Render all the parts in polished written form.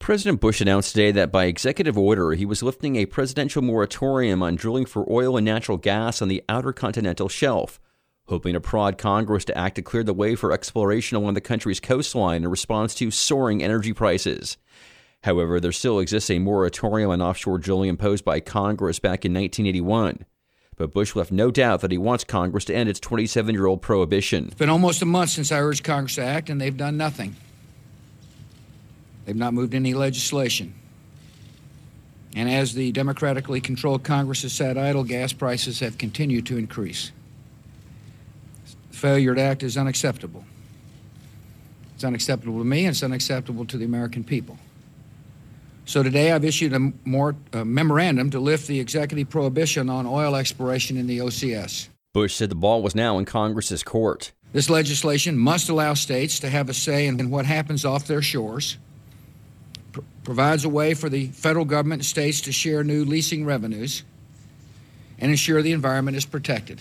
President Bush announced today that by executive order, he was lifting a presidential moratorium on drilling for oil and natural gas on the outer continental shelf, hoping to prod Congress to act to clear the way for exploration along the country's coastline in response to soaring energy prices. However, there still exists a moratorium on offshore drilling imposed by Congress back in 1981. But Bush left no doubt that he wants Congress to end its 27-year-old prohibition. It's been almost a month since I urged Congress to act, and they've done nothing. They've not moved any legislation. And as the democratically controlled Congress has sat idle, gas prices have continued to increase. The failure to act is unacceptable. It's unacceptable to me, and it's unacceptable to the American people. So today I've issued a memorandum to lift the executive prohibition on oil exploration in the OCS. Bush said the ball was now in Congress's court. This legislation must allow states to have a say in what happens off their shores, provides a way for the federal government and states to share new leasing revenues, and ensure the environment is protected.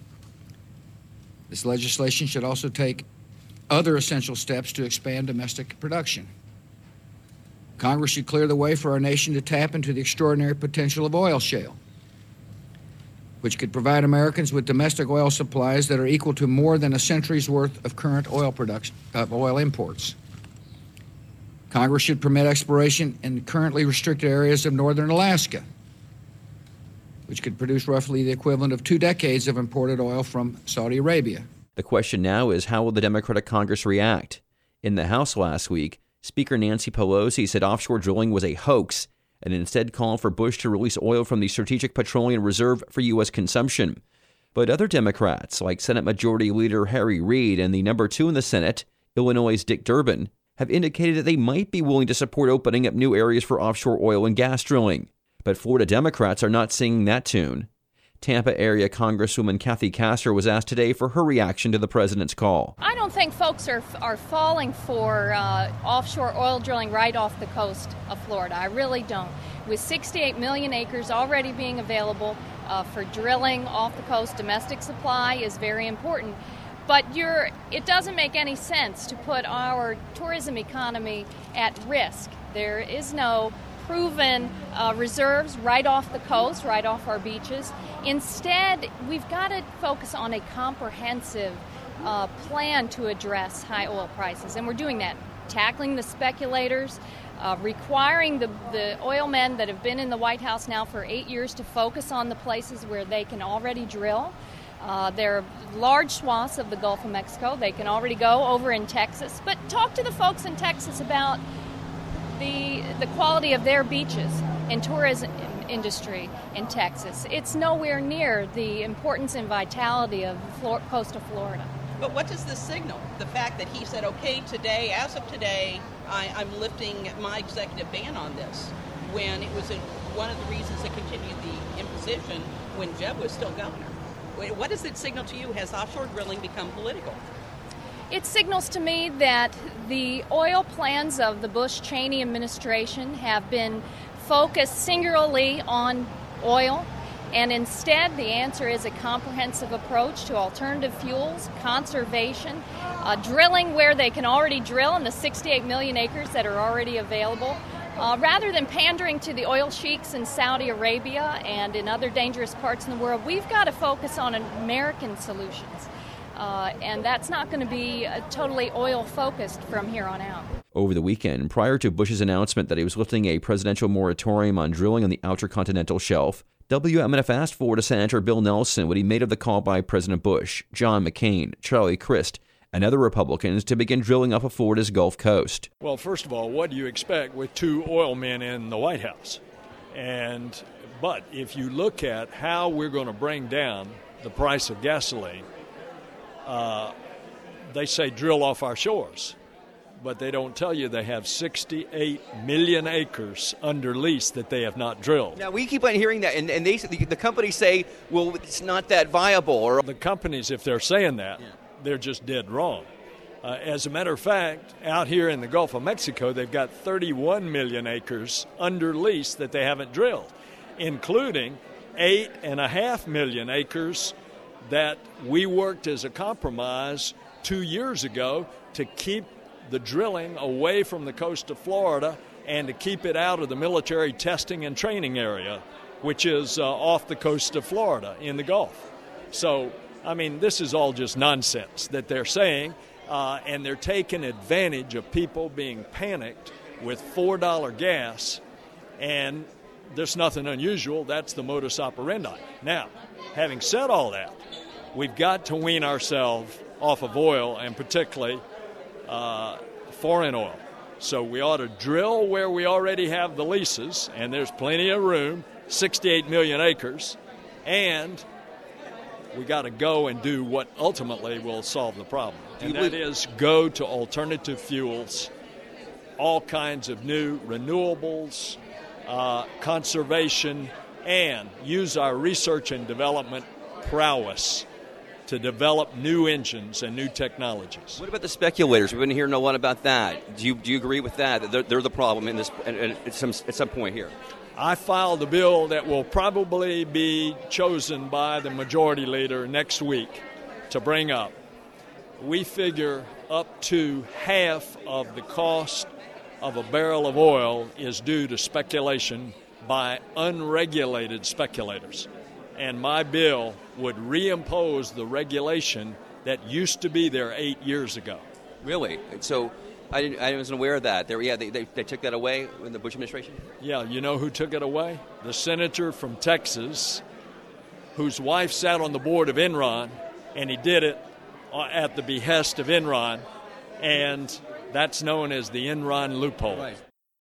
This legislation should also take other essential steps to expand domestic production. Congress should clear the way for our nation to tap into the extraordinary potential of oil shale, which could provide Americans with domestic oil supplies that are equal to more than a century's worth of current oil imports. Congress should permit exploration in currently restricted areas of northern Alaska, which could produce roughly the equivalent of 2 decades of imported oil from Saudi Arabia. The question now is, how will the Democratic Congress react? In the House last week, Speaker Nancy Pelosi said offshore drilling was a hoax and instead called for Bush to release oil from the Strategic Petroleum Reserve for U.S. consumption. But other Democrats, like Senate Majority Leader Harry Reid and the number 2 in the Senate, Illinois' Dick Durbin, have indicated that they might be willing to support opening up new areas for offshore oil and gas drilling. But Florida Democrats are not singing that tune. Tampa area Congresswoman Kathy Castor was asked today for her reaction to the president's call. I don't think folks are falling for offshore oil drilling right off the coast of Florida. I really don't. With 68 million acres already being available for drilling off the coast, domestic supply is very important. But it doesn't make any sense to put our tourism economy at risk. There is no proven reserves right off the coast, right off our beaches. Instead, we've got to focus on a comprehensive plan to address high oil prices, and we're doing that, tackling the speculators, requiring the oil men that have been in the White House now for 8 years to focus on the places where they can already drill. There are large swaths of the Gulf of Mexico. They can already go over in Texas. But talk to the folks in Texas about the quality of their beaches and tourism industry in Texas. It's nowhere near the importance and vitality of the coast of Florida. But what does this signal? The fact that he said, okay, today, as of today, I'm lifting my executive ban on this, when it was one of the reasons that continued the imposition when Jeb was still governor. What does it signal to you? Has offshore drilling become political? It signals to me that the oil plans of the Bush-Cheney administration have been focused singularly on oil, and instead the answer is a comprehensive approach to alternative fuels, conservation, drilling where they can already drill in the 68 million acres that are already available. Rather than pandering to the oil sheiks in Saudi Arabia and in other dangerous parts in the world, we've got to focus on American solutions. And that's not going to be totally oil-focused from here on out. Over the weekend, prior to Bush's announcement that he was lifting a presidential moratorium on drilling on the outer continental shelf, WMNF asked Florida Senator Bill Nelson what he made of the call by President Bush, John McCain, Charlie Crist, and other Republicans to begin drilling off of Florida's Gulf Coast. Well, first of all, what do you expect with 2 oil men in the White House? But if you look at how we're going to bring down the price of gasoline, they say drill off our shores, but they don't tell you they have 68 million acres under lease that they have not drilled. Now, we keep on hearing that, and the companies say, well, it's not that viable. Or the companies, if they're saying that, they're just dead wrong. As a matter of fact, out here in the Gulf of Mexico, they've got 31 million acres under lease that they haven't drilled, including 8.5 million acres that we worked as a compromise 2 years ago to keep the drilling away from the coast of Florida and to keep it out of the military testing and training area, which is off the coast of Florida in the Gulf. So, I mean, this is all just nonsense that they're saying, and they're taking advantage of people being panicked with $4 gas, and there's nothing unusual. That's the modus operandi. Now, having said all that, we've got to wean ourselves off of oil, and particularly foreign oil. So we ought to drill where we already have the leases, and there's plenty of room, 68 million acres, and we got to go and do what ultimately will solve the problem. And that is go to alternative fuels, all kinds of new renewables, conservation, and use our research and development prowess to develop new engines and new technologies. What about the speculators? We've been hearing a lot about that. Do you agree with that? They're the problem in this at some point here. I filed a bill that will probably be chosen by the majority leader next week to bring up. We figure up to half of the cost of a barrel of oil is due to speculation by unregulated speculators. And my bill would reimpose the regulation that used to be there 8 years ago. Really? So I wasn't aware of that. They took that away in the Bush administration? Yeah, you know who took it away? The senator from Texas, whose wife sat on the board of Enron, and he did it at the behest of Enron, and that's known as the Enron loophole. Right.